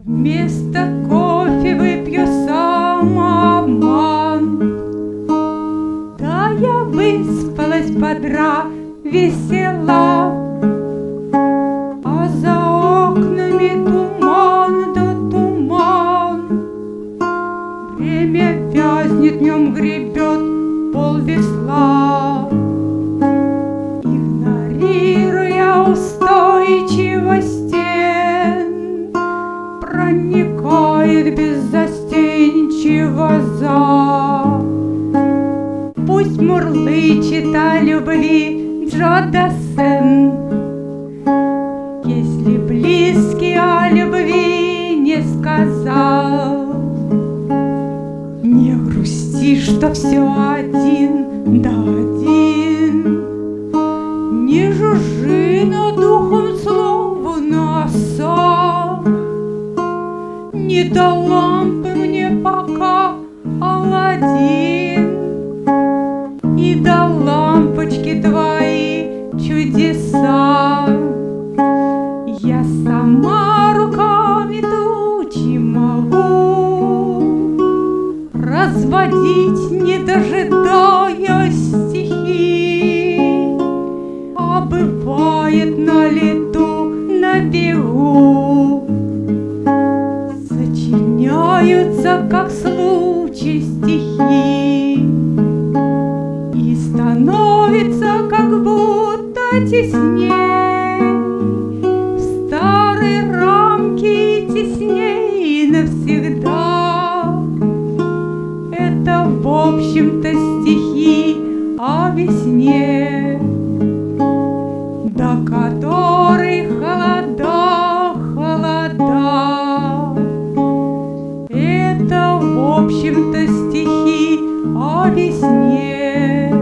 Вместо кофе выпью самообман. Да, я выспалась бодра, весела, а за окнами туман да туман. Время вязнет, в нем гребет полвесла, игнорируя устойчивость стен, проникает беззастенчиво за. Пусть мурлычет о любви Джо Дассен, если близкий о любви не сказал. Не грусти, что все один да один, не жужжи над духом слову носа. Не до лампы мне пока, Аладдин, и до лампочки твои чудеса. Я сама руками тучи могу разводить, не дожидаясь стихий, а бывает на лету, на бегу. Сочиняются, как случай, стихи, и становится как будто тесней в старой рамке, тесней навсегда. Это, в общем-то, стихи о весне, до которой холода, холода. Это, в общем-то, стихи о весне.